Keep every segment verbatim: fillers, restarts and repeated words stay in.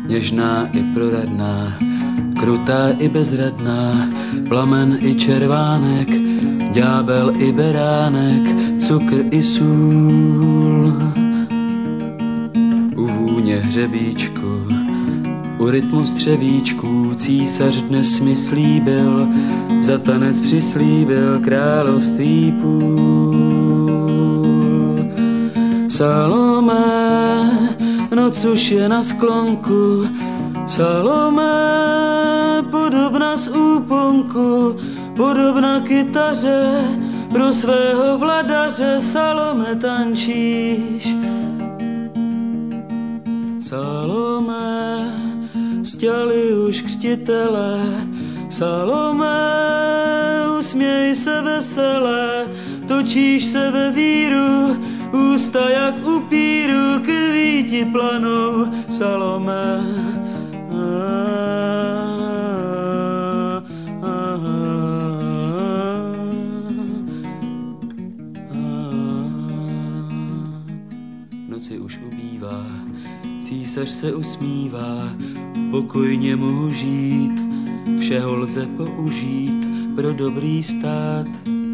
Něžná i proradná, krutá i bezradná, plamen i červánek, ďábel i beránek, cukr i sůl. U vůně hřebíčku, u rytmu střevíčků, císař dnes mi slíbil, za tanec přislíbil království půl. Salome, noc už je na sklonku, Salome, podobna z úponku, podobna kytaře, pro svého vladaře, Salome, tančíš. Salome, stěli už křtitele, Salome, usměj se veselé, točíš se ve víru, ústa jak upíru, kvíti planou, Salome. Noci už ubývá, císař se usmívá, pokojně mohu žít, všeho lze použít pro dobrý stát.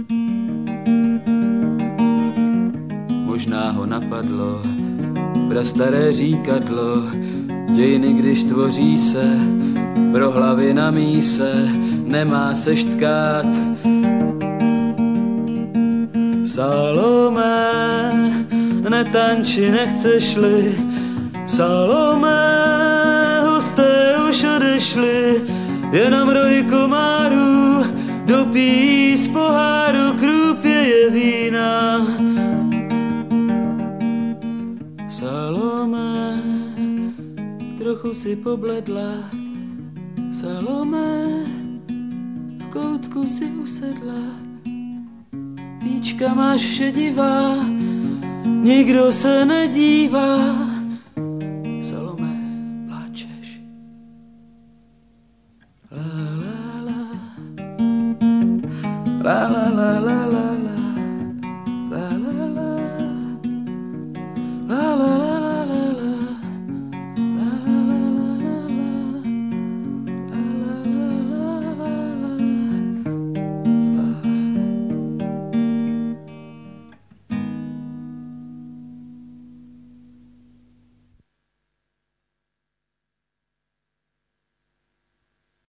Možná ho napadlo prastaré říkadlo, dějiny, když tvoří se, pro hlavy na míse nemá se štkát. Salome, netanči, nechceš-li, Salome, hosté už odešli, jenom roj komárů dopíjí z poháru, krůpěje vína. Salome, trochu si pobledla, Salome, v koutku si usedla, víčka máš šedivá, nikdo se nedívá, Salome, pláčeš. La la la, la la la la.